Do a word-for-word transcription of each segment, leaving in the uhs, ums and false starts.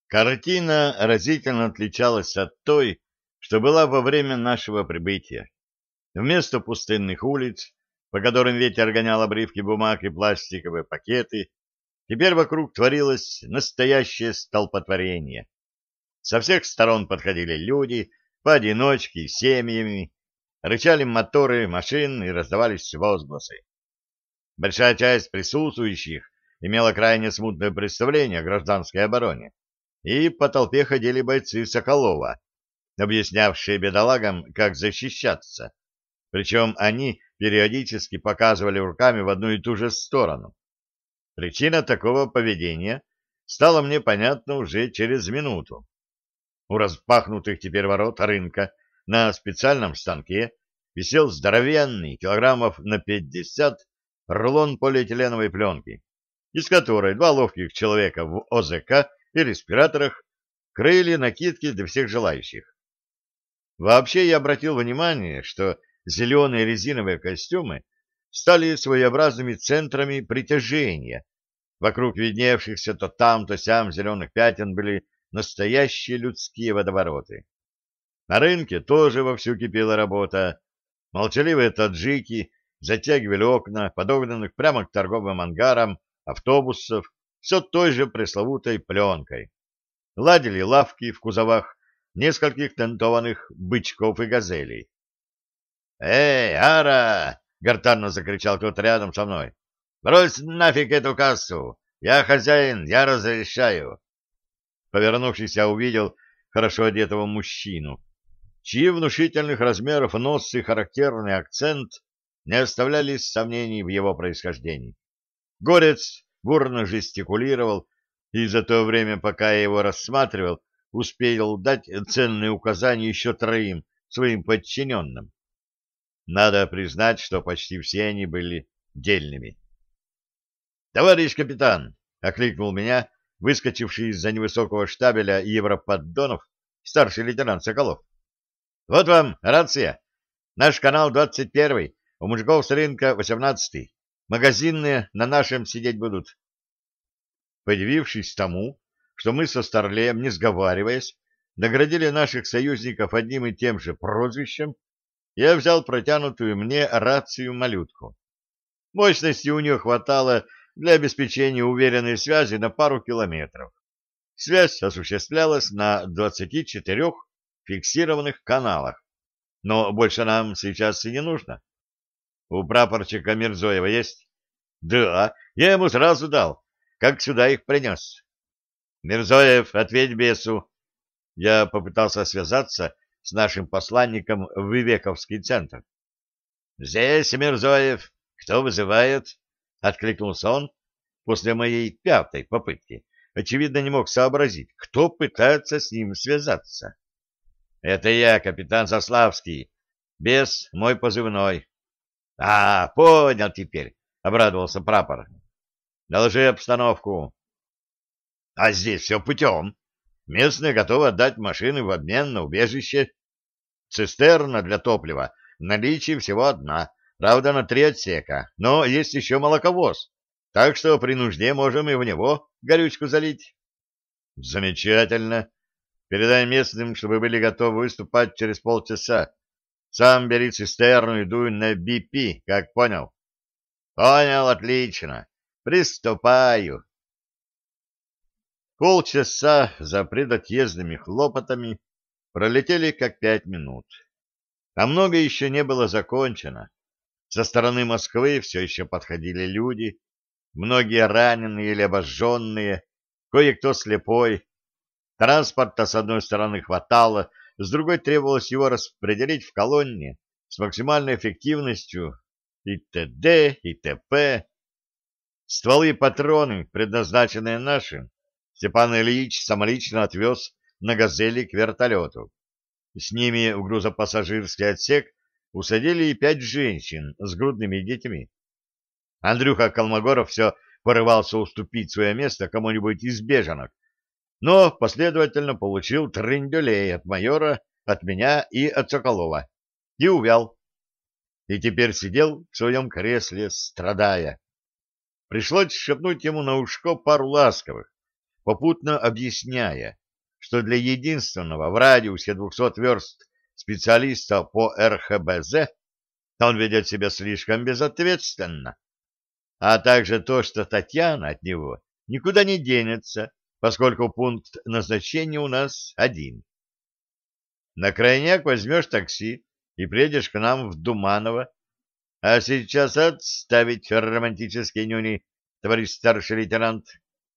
Картина разительно отличалась от той, что была во время нашего прибытия. Вместо пустынных улиц, по которым ветер гонял обрывки бумаг и пластиковые пакеты, теперь вокруг творилось настоящее столпотворение. Со всех сторон подходили люди, поодиночке и семьями, рычали моторы машин и раздавались возгласы. Большая часть присутствующих имела крайне смутное представление о гражданской обороне, и по толпе ходили бойцы Соколова, объяснявшие бедолагам, как защищаться. Причем они периодически показывали руками в одну и ту же сторону. Причина такого поведения стала мне понятна уже через минуту. У распахнутых теперь ворот рынка на специальном станке висел здоровенный, килограммов на пятьдесят, рулон полиэтиленовой пленки, из которой два ловких человека в О З К и респираторах крыли накидки для всех желающих. Вообще я обратил внимание, что зеленые резиновые костюмы стали своеобразными центрами притяжения. Вокруг видневшихся то там, то сям зеленых пятен были настоящие людские водовороты. На рынке тоже вовсю кипела работа. Молчаливые таджики затягивали окна, подогнанных прямо к торговым ангарам автобусов, все той же пресловутой пленкой. Ладили лавки в кузовах нескольких тентованных бычков и газелей. «Эй, Ара!» — гортанно закричал кто-то рядом со мной. «Брось нафиг эту кассу! Я хозяин, я разрешаю!» Повернувшись, я увидел хорошо одетого мужчину, чьи внушительных размеров нос и характерный акцент не оставляли сомнений в его происхождении. Горец бурно жестикулировал, и за то время, пока я его рассматривал, успел дать ценные указания еще троим своим подчиненным. Надо признать, что почти все они были дельными. «Товарищ капитан!» — окликнул меня, выскочивший из-за невысокого штабеля европоддонов старший лейтенант Соколов. «Вот вам рация. Наш канал двадцать первый, у мужиков с рынка восемнадцатый. Магазинные на нашем сидеть будут». Подивившись тому, что мы со Старлеем, не сговариваясь, наградили наших союзников одним и тем же прозвищем, я взял протянутую мне рацию-малютку. Мощности у нее хватало для обеспечения уверенной связи на пару километров. Связь осуществлялась на двадцати четырёх фиксированных каналах, но больше нам сейчас и не нужно. У прапорщика Мирзоева есть? Да, я ему сразу дал, как сюда их принес. Мирзоев, ответь бесу. Я попытался связаться с нашим посланником в Вивековский центр. Здесь Мирзоев. Кто вызывает? Откликнулся он после моей пятой попытки. Очевидно, не мог сообразить, кто пытается с ним связаться. Это я, капитан Заславский. Бес мой позывной. А, понял теперь, обрадовался прапор. Доложи обстановку. А здесь все путем. Местные готовы отдать машины в обмен на убежище. Цистерна для топлива в наличии всего одна, правда, на три отсека, но есть еще молоковоз, так что при нужде можем и в него горючку залить. Замечательно. Передай местным, чтобы были готовы выступать через полчаса. Сам бери цистерну и дуй на Би Пи, как понял? Понял, отлично. Приступаю. Полчаса за предотъездными хлопотами пролетели как пять минут. А много еще не было закончено. Со стороны Москвы все еще подходили люди, многие раненые или обожженные, кое-кто слепой. Транспорта с одной стороны хватало, с другой требовалось его распределить в колонне с максимальной эффективностью и т.д. и т.п. Стволы и патроны, предназначенные нашим, Степан Ильич самолично отвез на «Газели» к вертолету. С ними в грузопассажирский отсек усадили и пять женщин с грудными детьми. Андрюха Колмогоров все порывался уступить свое место кому-нибудь из беженок, но последовательно получил трындюлей от майора, от меня и от Соколова, и увял. И теперь сидел в своем кресле, страдая. Пришлось шепнуть ему на ушко пару ласковых, попутно объясняя, что для единственного в радиусе двухсот верст специалиста по эр ха бэ зэ он ведет себя слишком безответственно, а также то, что Татьяна от него никуда не денется, поскольку пункт назначения у нас один. На крайняк возьмешь такси и приедешь к нам в Думаново, а сейчас отставить романтические нюни, товарищ старший лейтенант.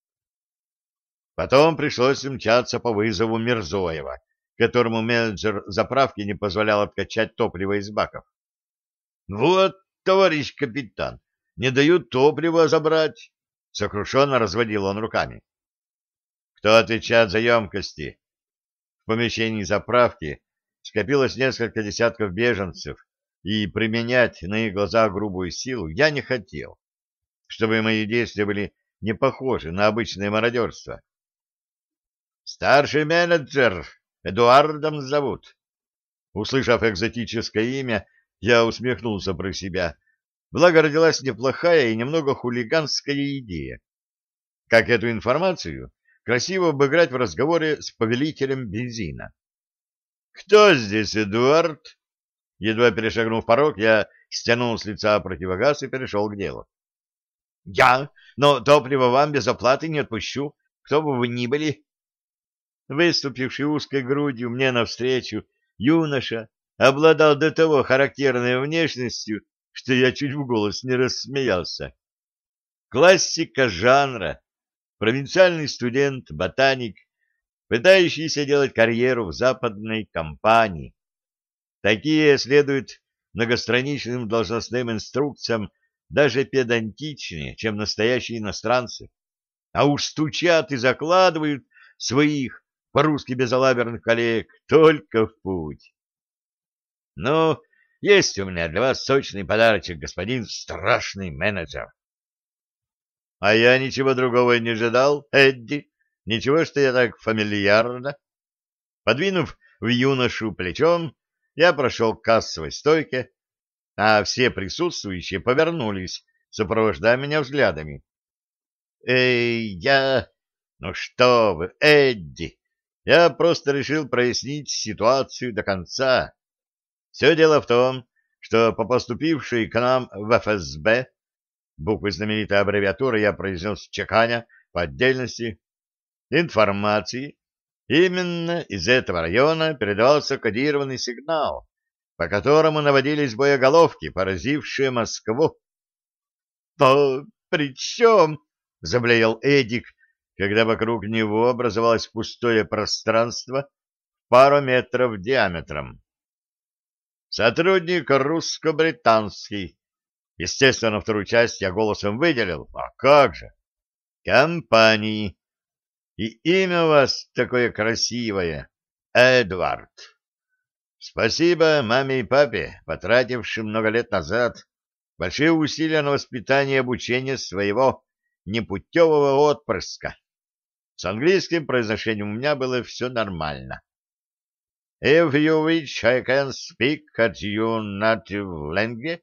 Потом пришлось мчаться по вызову Мирзоева, которому менеджер заправки не позволял откачать топливо из баков. — Вот, товарищ капитан, не дают топливо забрать! — сокрушенно разводил он руками. — Кто отвечает за емкости? В помещении заправки скопилось несколько десятков беженцев, и применять на их глазах грубую силу я не хотел, чтобы мои действия были не похожи на обычное мародерство. «Старший менеджер, Эдуардом зовут». Услышав экзотическое имя, я усмехнулся про себя. Благо родилась неплохая и немного хулиганская идея. Как эту информацию красиво обыграть в разговоре с повелителем бензина. «Кто здесь Эдуард?» Едва перешагнув порог, я стянул с лица противогаз и перешел к делу. «Я, но топливо вам без оплаты не отпущу, кто бы вы ни были». Выступивший узкой грудью мне навстречу, юноша обладал до того характерной внешностью, что я чуть в голос не рассмеялся. Классика жанра, провинциальный студент, ботаник, пытающийся делать карьеру в западной компании. Такие следуют многостраничным должностным инструкциям даже педантичнее, чем настоящие иностранцы, а уж стучат и закладывают своих по-русски безалаберных коллег только в путь. Ну, есть у меня для вас сочный подарочек, господин страшный менеджер. А я ничего другого не ожидал, Эдди, ничего, что я так фамильярно. Подвинув в юношу плечом, я прошел к кассовой стойке, а все присутствующие повернулись, сопровождая меня взглядами. Эй, я... Ну что вы, Эдди, я просто решил прояснить ситуацию до конца. Все дело в том, что по поступившей к нам в эф эс бэ, буквы знаменитой аббревиатуры я произнес чеканя по отдельности, информации, именно из этого района передавался кодированный сигнал, по которому наводились боеголовки, поразившие Москву. — То при чем? — заблеял Эдик, когда вокруг него образовалось пустое пространство пару метров диаметром. Сотрудник русско-британский. Естественно, вторую часть я голосом выделил. А как же? Компании. И имя у вас такое красивое. Эдвард. Спасибо маме и папе, потратившим много лет назад большие усилия на воспитание и обучение своего непутевого отпрыска. С английским произношением у меня было все нормально. If you wish, I can speak at your native language.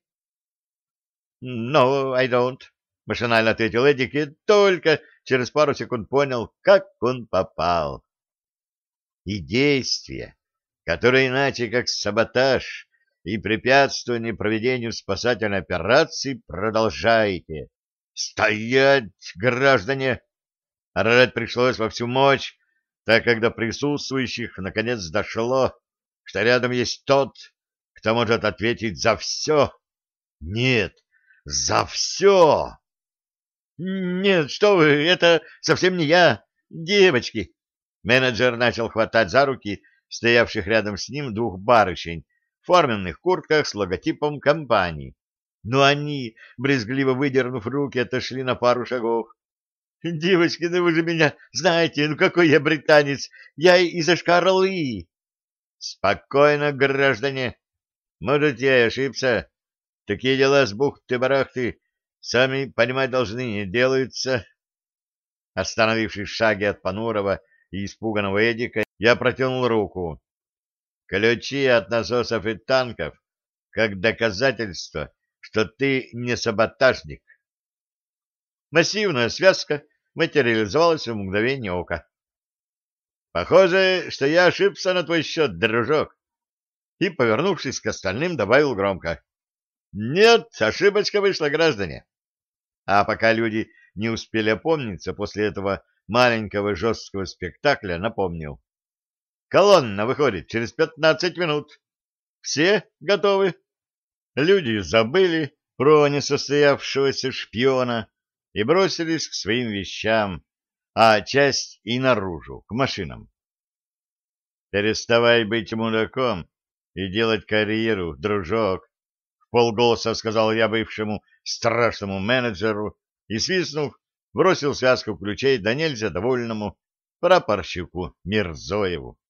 No, I don't, — машинально ответил Эдик и только через пару секунд понял, как он попал. И действия, которые иначе как саботаж и препятствование проведению спасательной операции, продолжаете. Стоять, граждане! Орать пришлось во всю мощь, так как до присутствующих наконец дошло, что рядом есть тот, кто может ответить за все. Нет, за все! Нет, что вы, это совсем не я, девочки. Менеджер начал хватать за руки стоявших рядом с ним двух барышень в форменных куртках с логотипом компании. Но они, брезгливо выдернув руки, отошли на пару шагов. Девочки, ну вы же меня знаете, ну какой я британец, я из Йошкар-Олы. Спокойно, граждане, может, я и ошибся. Такие дела с бухты-барахты, сами понимать должны, не делаются. Остановившись в шаге от понурого и испуганного Эдика, я протянул руку. Ключи от насосов и танков, как доказательство, что ты не саботажник. Массивная связка материализовалась в мгновение ока. «Похоже, что я ошибся на твой счет, дружок!» И, повернувшись к остальным, добавил громко. «Нет, ошибочка вышла, граждане!» А пока люди не успели опомниться после этого маленького жесткого спектакля, напомнил. «Колонна выходит через пятнадцать минут. Все готовы?» Люди забыли про несостоявшегося шпиона и бросились к своим вещам, а часть и наружу, к машинам. «Переставай быть мудаком и делать карьеру, дружок», — в полголоса сказал я бывшему страшному менеджеру и, свистнув, бросил связку ключей да нельзя довольному прапорщику Мирзоеву.